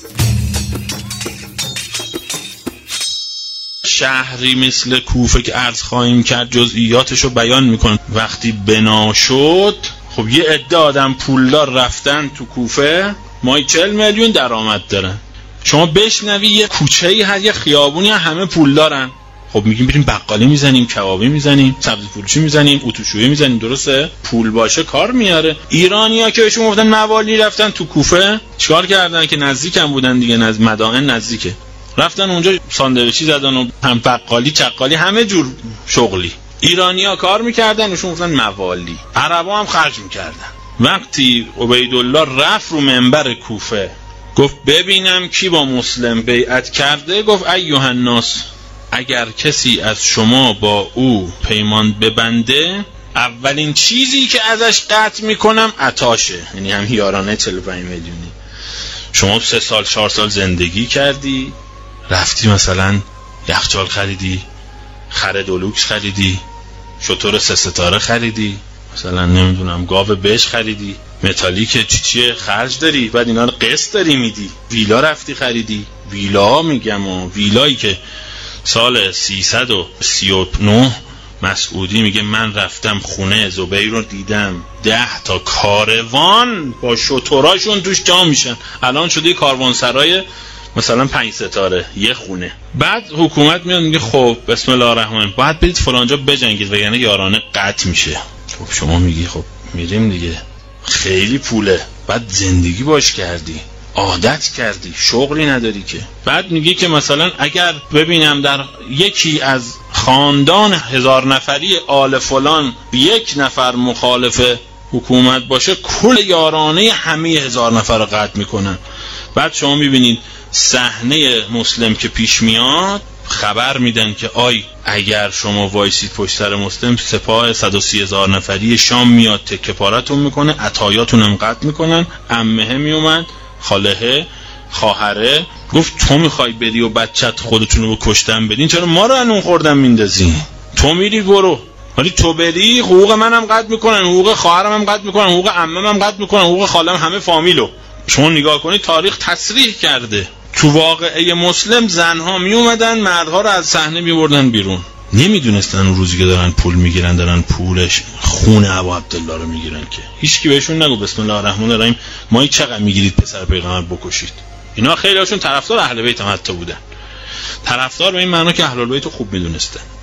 شهری مثل کوفه که عرض خواهیم کرد جزئیاتشو بیان میکنه. وقتی بنا شد خب یه عده آدم پولدار رفتن تو کوفه، ماهی 40 میلیون درآمد دارن. شما بشنوی یه کوچه‌ای هر یه خیابونی همه پول دارن. خب میگیم بریم بقالی میزنیم، کبابی میزنیم، سبزی فروشی میزنیم، اتوشویی میزنیم. درسته؟ پول باشه کار میاره. ایرانی‌ها که بهشون گفتن موالی رفتن تو کوفه، چیکار کردن که نزدیکم بودن دیگه، مدائن نزدیکه، رفتن اونجا ساندویچی زدن و هم بقالی چقالی همه جور شغلی. ایرانی‌ها کار میکردن، بهشون گفتن موالی. عربا هم خرج میکردن. وقتی عبیدالله رفت رو منبر کوفه گفت ببینم کی با مسلم بیعت کرده، گفت ایها الناس، اگر کسی از شما با او پیمان ببنده اولین چیزی که ازش قطع میکنم عطاشه. یعنی هم یارانه 45 میلیونی. شما 3 سال 4 سال زندگی کردی، رفتی مثلا یخچال خریدی، خر دولوکس خریدی، شتر 3 ستاره خریدی، مثلا نمیدونم گاو بش خریدی، متالیک چیه خرج داری، بعد اینا رو قسط داری میدی، ویلا رفتی خریدی. ویلا میگم و ویلایی که سال 339 مسعودی میگه من رفتم خونه زبیر رو دیدم 10 تا کاروان با شتراشون توش جا میشن. الان شده کاروانسرای مثلا 5 ستاره یه خونه. بعد حکومت میاد میگه خب بسم الله الرحمن باید برید فلانجا بجنگید وگرنه یارانه قطع میشه. خب شما میگی خب میریم دیگه، خیلی پوله، بعد زندگی باش کردی، عادت کردی، شغلی نداری که. بعد میگی که مثلا اگر ببینم در یکی از خاندان 1000 نفری آل فلان 1 نفر مخالف حکومت باشه کل یارانه همه 1000 نفر رو قطع میکنن. بعد شما میبینید صحنه مسلم که پیش میاد خبر میدن که آی اگر شما وایسید پشت سر مسلم سپاه 130,000 نفری شام میاد تکه پارتون میکنه، عطایاتون هم قطع میکنن. عمه میومد، خاله، خواهره گفت تو میخوای بری و بچت خودتونو بکشتن بدین، چرا ما رو انون خوردن میندازی؟ تو میری برو، ولی تو بری حقوق منم قطع میکنن، حقوق خواهرم هم قطع میکنن، حقوق عمم هم قطع میکنن، حقوق خالم، همه فامیلو. شما نگاه کنید تاریخ تصریح کرده تو واقعه مسلم زنها می اومدن مردها رو از صحنه می بردن بیرون. نمیدونستن اون روزی که دارن پول میگیرن دارن پولش خون ابو عبدالله رو میگیرن که هیچ کی بهشون نگو بسم الله الرحمن الرحیم ما چقدر میگیرید پسر پیغمبر بکشید. اینا خیلی هاشون طرفدار اهل بیت هم حتی بودن، طرفدار به این معنا که اهل بیت خوب میدونستن.